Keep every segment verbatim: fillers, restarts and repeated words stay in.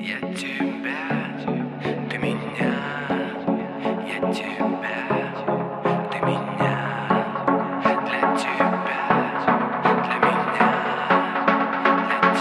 Я тебя, ты меня, я тебя, ты меня, для тебя, для меня, для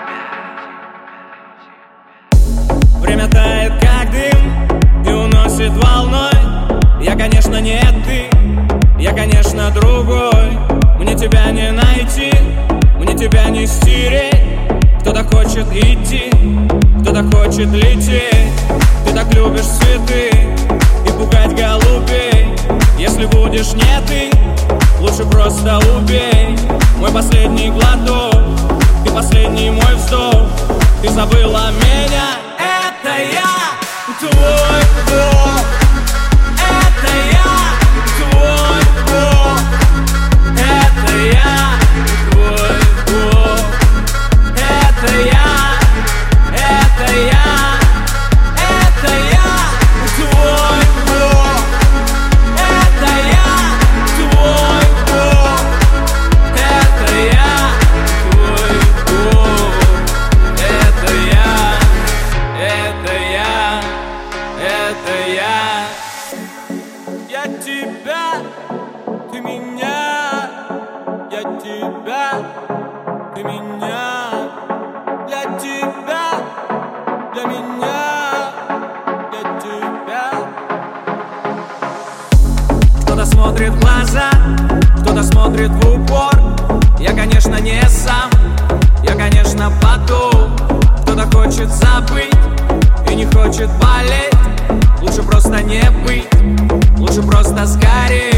тебя. Время тает как дым и уносит волной. Я, конечно, не ты, я, конечно, другой. Мне тебя не найти, мне тебя не стереть. Кто-то хочет идти, кто-то хочет лететь. Ты так любишь цветы и пугать голубей. Если будешь не ты, лучше просто убей. Мой последний глоток, ты последний мой вздох. Ты забыла меня, это я, твой бог. Это я, твой бог. Это я, твой бог. Это я, это я, это я, твой бог. Это я, твой бог. Это я, твой бог. Это я, это я, это я. Я тебя, ты меня. Я тебя, ты меня. Для тебя, для меня, для тебя. Кто-то смотрит в глаза, кто-то смотрит в упор. Я, конечно, не сам, я, конечно, потом. Кто-то хочет забыть и не хочет болеть. Лучше просто не быть, лучше просто сгореть.